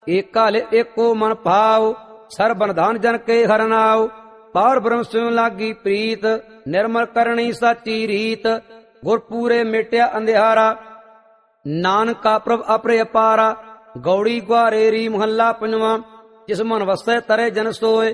एका ले एको मन भाव, सर्बन धान जन के हर नाव। पार ब्रह्म स्वयं लागी प्रीत, निर्मल करणी साची रीत। गुरपूरे मिट्या अंधियारा, नानका प्रभ अपरे अपारा। गौड़ी ग्वारेरी महला पंजवा, जिस मन वसै तरे जन सोए।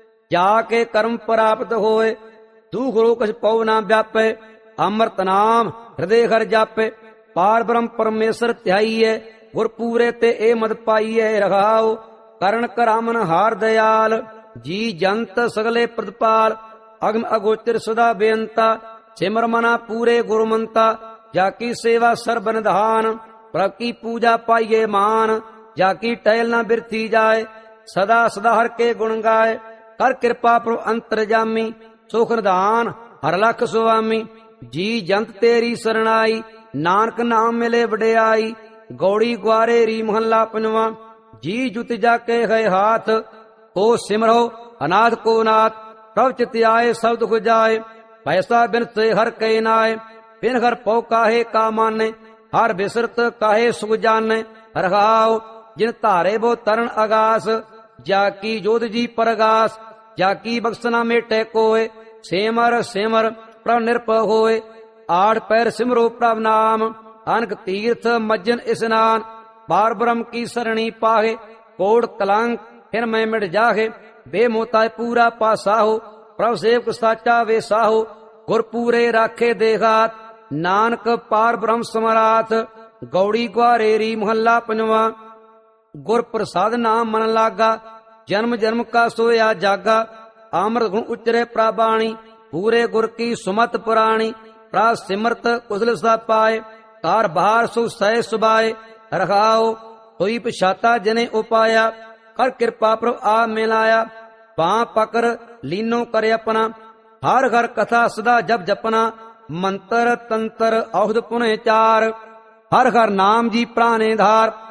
जाके कर्म प्राप्त होए, दुख रोग पौ ना व्यापे। अमृत नाम हृदय हर जापे, पार ब्रह्म परमेश्वर ध्याइए। गुरपूरे ते ए मद पाइए रघाओ, करण करामन हार दयाल। जी जंत सगले प्रदपाल, अगम अगोचर सदा बेअंता। सिमर मना पूरे गुरुमंता, जाकी सेवा सर्बन धान। प्रभ की पूजा पाइए मान, जाकी टहल न बिरथी जाए। सदा सदा हर के गुण गाए, कर कृपा प्रभु अंतर जामी। सुख निधान हर लख सुआमी, जी जंत तेरी शरणाई। नानक नाम मिले वडियाई, गौड़ी ग्वारे री महला पंजवा। जी जुत जाके है हाथ, को सिमरो अनाथ को नाथ। प्रभ चित आए सब दुख जाए, पैसा बिन से हर कै नाय। बिन हर पौ काहे का माने, हर बिसरत काहे सुख जाने। रघाओ जिन तारे वो तरन आगास, जाकी जोध जी परगास। जाकी बख्सना मेटे कोय, सेमर सेमर प्रभ निरपय होय। आठ पैर सिमरो प्रभ नाम, अनक तीर्थ मज्जन स्नान। बार ब्रह्म की सरणी पाहे, कोड़ कलंक फिर मैं मिट जाहे। बेमोता पूरा पासाहो, प्रभ सेवक साचा वे साहो। गुरपूरे राखे देघात, नानक पार ब्रह्म समराथ। गौड़ी ग्वारेरी महला पंजवा, गुर प्रसाद नाम मन लागा। जन्म जन्म का सोया जागा, अमृत गुण उचरे प्राबाणी। पूरे गुर की सुमत पुराणी, प्रा सिमरत कुशल सा पाए। कार बाहर सु सह सुबाए, रखाओ कोई पछाता जने उपाया। कर कृपा प्रभ आ मिलाया, पां पकर लीनो करे अपना। हर घर कथा सदा जप जपना, मंत्र तंत्र औषध पुनः चार। हर घर नाम जी प्राणे धार,